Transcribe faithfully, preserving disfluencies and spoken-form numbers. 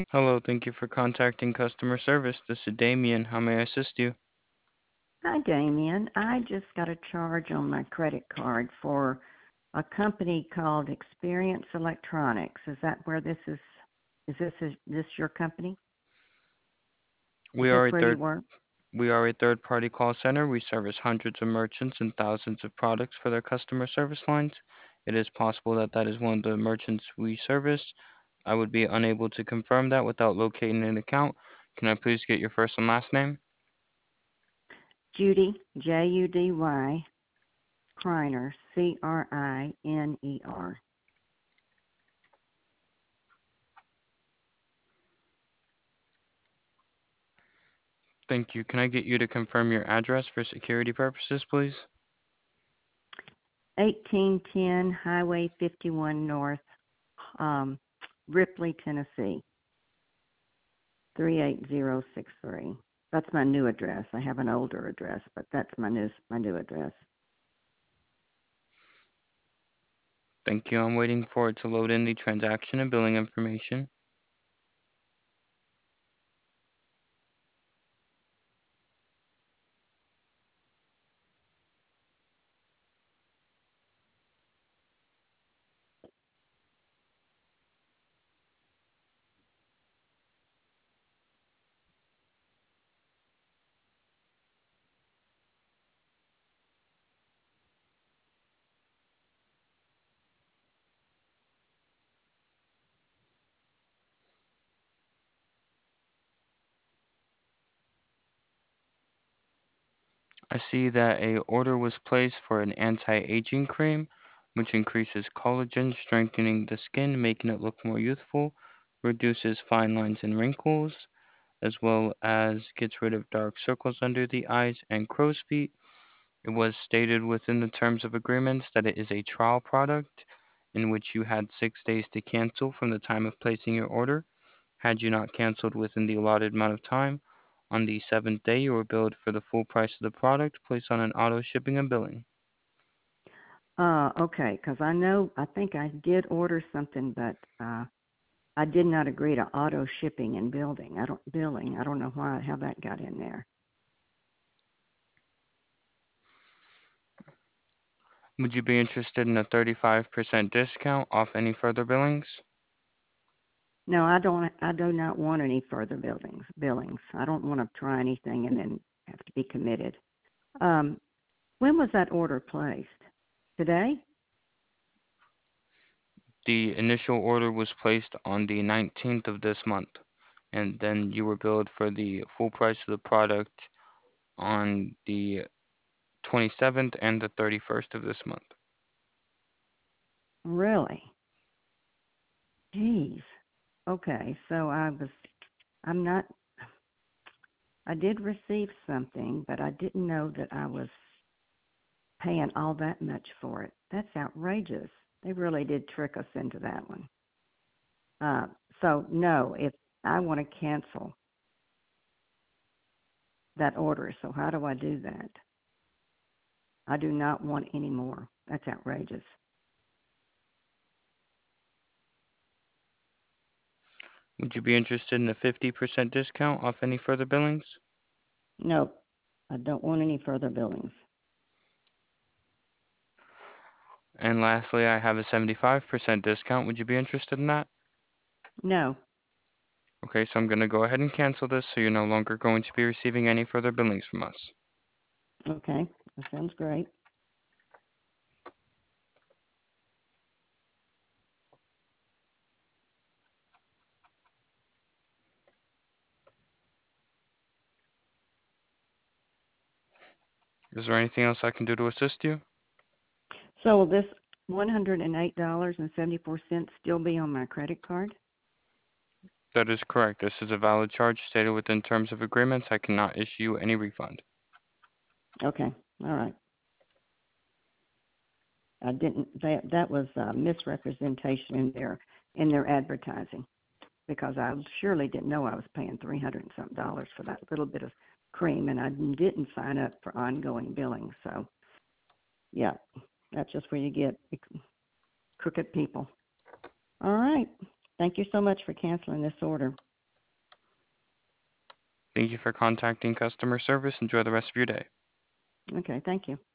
Hello, thank you for contacting customer service. This is Damien. How may I assist you? Hi, Damien. I just got a charge on my credit card for a company called Experience Electronics. Is that where this is? Is this is this your company? Is We this are a where you third work? we are a third-party call center. We service hundreds of merchants and thousands of products for their customer service lines. It is possible that that is one of the merchants we service. I would be unable to confirm that without locating an account. Can I please get your first and last name? Judy, J U D Y, Kreiner, C R I N E R. Thank you. Can I get you to confirm your address for security purposes, please? eighteen ten Highway fifty-one North, um, Ripley, Tennessee, three eight zero six three. That's my new address. I have an older address, but that's my new my new address. Thank you. I'm waiting for it to load in the transaction and billing information. I see that a order was placed for an anti-aging cream, which increases collagen, strengthening the skin, making it look more youthful, reduces fine lines and wrinkles, as well as gets rid of dark circles under the eyes and crow's feet. It was stated within the terms of agreements that it is a trial product in which you had six days to cancel from the time of placing your order. Had you not canceled within the allotted amount of time, on the seventh day you were billed for the full price of the product placed on an auto shipping and billing. Uh, okay, because I know I think I did order something, but uh, I did not agree to auto shipping and building. I don't billing. I don't know why how that got in there. Would you be interested in a thirty-five percent discount off any further billings? No, I don't. I do not want any further buildings billings. I don't want to try anything and then have to be committed. Um, when was that order placed? Today? The initial order was placed on the nineteenth of this month, and then you were billed for the full price of the product on the twenty-seventh and the thirty-first of this month. Really? Jeez. Okay, so I was. I'm not. I did receive something, but I didn't know that I was paying all that much for it. That's outrageous. They really did trick us into that one. Uh, so no, if I want to cancel that order, so how do I do that? I do not want any more. That's outrageous. Would you be interested in a fifty percent discount off any further billings? No, I don't want any further billings. And lastly, I have a seventy-five percent discount. Would you be interested in that? No. Okay, so I'm going to go ahead and cancel this so you're no longer going to be receiving any further billings from us. Okay, that sounds great. Is there anything else I can do to assist you? So will this one hundred eight dollars and seventy-four cents still be on my credit card? That is correct. This is a valid charge stated within terms of agreements. I cannot issue you any refund. Okay, all right. I didn't. That that was a misrepresentation in their in their advertising because I surely didn't know I was paying three hundred and something dollars for that little bit of cream, and I didn't sign up for ongoing billing. So yeah, that's just where you get crooked people. All right. Thank you so much for canceling this order. Thank you for contacting customer service. Enjoy the rest of your day. Okay, thank you.